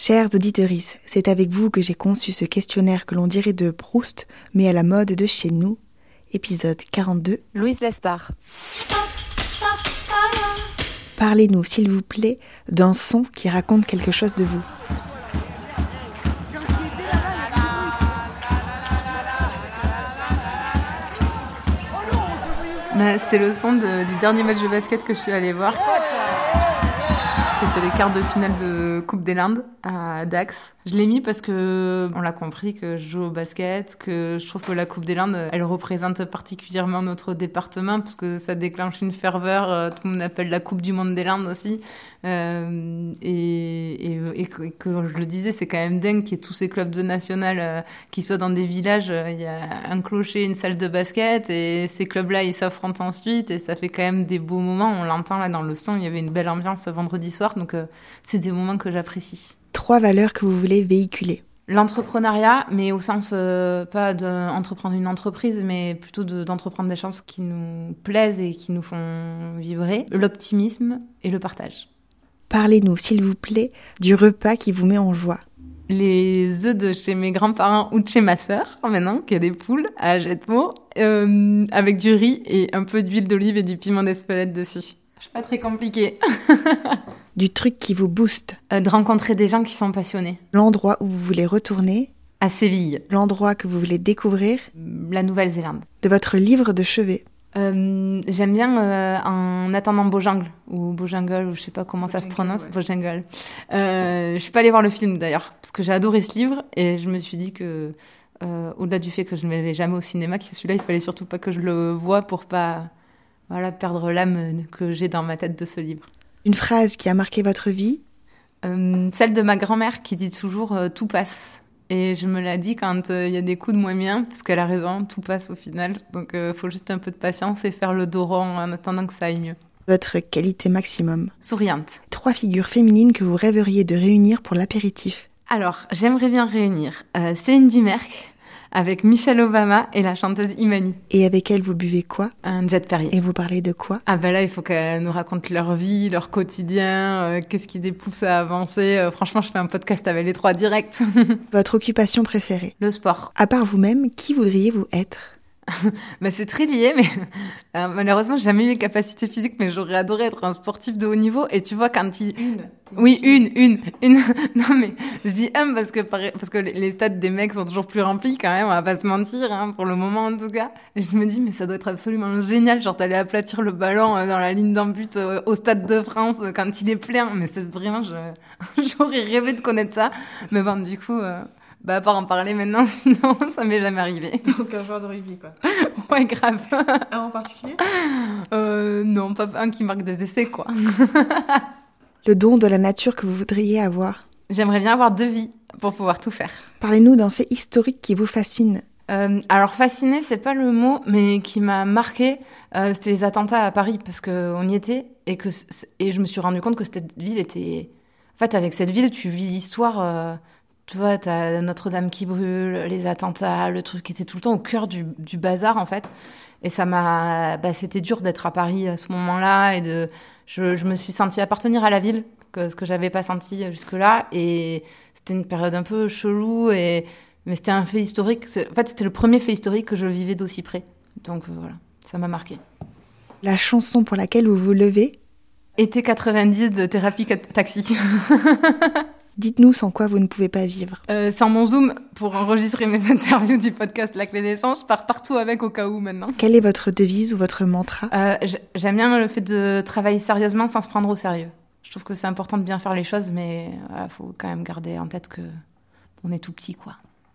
Chères auditrices, c'est avec vous que j'ai conçu ce questionnaire que l'on dirait de Proust, mais à la mode de chez nous. Épisode 42. Louise Lespard. Parlez-nous, s'il vous plaît, d'un son qui raconte quelque chose de vous. C'est le son du dernier match de basket que je suis allée voir. C'était les quarts de finale de Coupe des Landes à Dax. Je l'ai mis parce que on l'a compris que je joue au basket, que je trouve que la Coupe des Landes, elle représente particulièrement notre département parce que ça déclenche une ferveur. Tout le monde appelle la Coupe du Monde des Landes aussi. Et que je le disais, c'est quand même dingue qu'il y ait tous ces clubs de national qui soient dans des villages. Il y a un clocher, une salle de basket et ces clubs-là, ils s'affrontent ensuite et ça fait quand même des beaux moments. On l'entend là dans le son, il y avait une belle ambiance vendredi soir, donc c'est des moments que j'apprécie. 3 valeurs que vous voulez véhiculer. L'entrepreneuriat, mais au sens pas d'entreprendre une entreprise, mais plutôt d'entreprendre des choses qui nous plaisent et qui nous font vibrer. L'optimisme et le partage. Parlez-nous, s'il vous plaît, du repas qui vous met en joie. Les œufs de chez mes grands-parents ou de chez ma sœur, maintenant, qui a des poules à Jetmo, avec du riz et un peu d'huile d'olive et du piment d'Espelette dessus. Je suis pas très compliquée. Du truc qui vous booste. De rencontrer des gens qui sont passionnés. L'endroit où vous voulez retourner. À Séville. L'endroit que vous voulez découvrir. La Nouvelle-Zélande. De votre livre de chevet. J'aime bien En attendant Bojangles ou Bojangles ou je sais pas comment ça se prononce, ouais. Bojangles. Je suis pas allée voir le film d'ailleurs parce que j'ai adoré ce livre et je me suis dit que au-delà du fait que je ne l'avais jamais au cinéma, que celui-là il fallait surtout pas que je le voie pour pas perdre l'âme que j'ai dans ma tête de ce livre. Une phrase qui a marqué votre vie. Celle de ma grand-mère qui dit toujours tout passe. Et je me la dis quand y a des coups de moins bien, parce qu'elle a raison, tout passe au final. Donc faut juste un peu de patience et faire le dos rond en attendant que ça aille mieux. Votre qualité maximum. Souriante. 3 figures féminines que vous rêveriez de réunir pour l'apéritif. Alors, j'aimerais bien réunir Céline Dumerc avec Michelle Obama et la chanteuse Imani. Et avec elle, vous buvez quoi? Un Jet Perrier. Et vous parlez de quoi? Ah ben là, il faut qu'elles nous racontent leur vie, leur quotidien, qu'est-ce qui les pousse à avancer. Franchement, je fais un podcast avec les 3 direct. Votre occupation préférée? Le sport. À part vous-même, qui voudriez-vous être? C'est très lié, mais malheureusement, j'ai jamais eu les capacités physiques, mais j'aurais adoré être un sportif de haut niveau. Et tu vois, quand il... Une. Non, mais je dis parce que les stades des mecs sont toujours plus remplis quand même, on va pas se mentir, hein, pour le moment en tout cas. Et je me dis, mais ça doit être absolument génial, genre d'aller aplatir le ballon dans la ligne d'en but au Stade de France quand il est plein. Mais c'est vraiment, j'aurais rêvé de connaître ça. Mais bon, du coup... à part en parler maintenant, sinon ça m'est jamais arrivé. Donc un joueur de rugby, quoi. Ouais, grave. Un en particulier? Non, pas un qui marque des essais, quoi. Le don de la nature que vous voudriez avoir? J'aimerais bien avoir 2 vies pour pouvoir tout faire. Parlez-nous d'un fait historique qui vous fascine. Alors fasciné, c'est pas le mot, mais qui m'a marqué, c'était les attentats à Paris, parce qu'on y était, et je me suis rendu compte que cette ville était... En fait, avec cette ville, tu vis l'histoire... Tu vois, t'as Notre-Dame qui brûle, les attentats, le truc qui était tout le temps au cœur du bazar, en fait. Et ça m'a... c'était dur d'être à Paris à ce moment-là et je me suis sentie appartenir à la ville, ce que j'avais pas senti jusque-là. Et c'était une période un peu chelou, mais c'était un fait historique. En fait, c'était le premier fait historique que je vivais d'aussi près. Donc voilà, ça m'a marqué. La chanson pour laquelle vous vous levez? Été 90 de Thérapie Taxi. Dites-nous sans quoi vous ne pouvez pas vivre. Sans mon Zoom, pour enregistrer mes interviews du podcast La Clé des Échanges, je pars partout avec au cas où maintenant. Quelle est votre devise ou votre mantra? J'aime bien le fait de travailler sérieusement sans se prendre au sérieux. Je trouve que c'est important de bien faire les choses, mais faut quand même garder en tête que on est tout petit, quoi.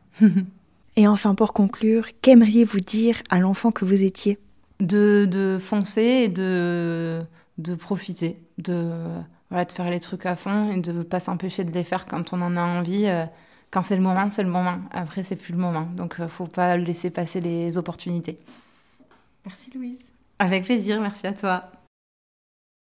Et enfin, pour conclure, qu'aimeriez-vous dire à l'enfant que vous étiez? De foncer et de profiter, de faire les trucs à fond et de ne pas s'empêcher de les faire quand on en a envie. Quand c'est le moment, c'est le moment. Après, c'est plus le moment. Donc, faut pas laisser passer les opportunités. Merci Louise. Avec plaisir, merci à toi.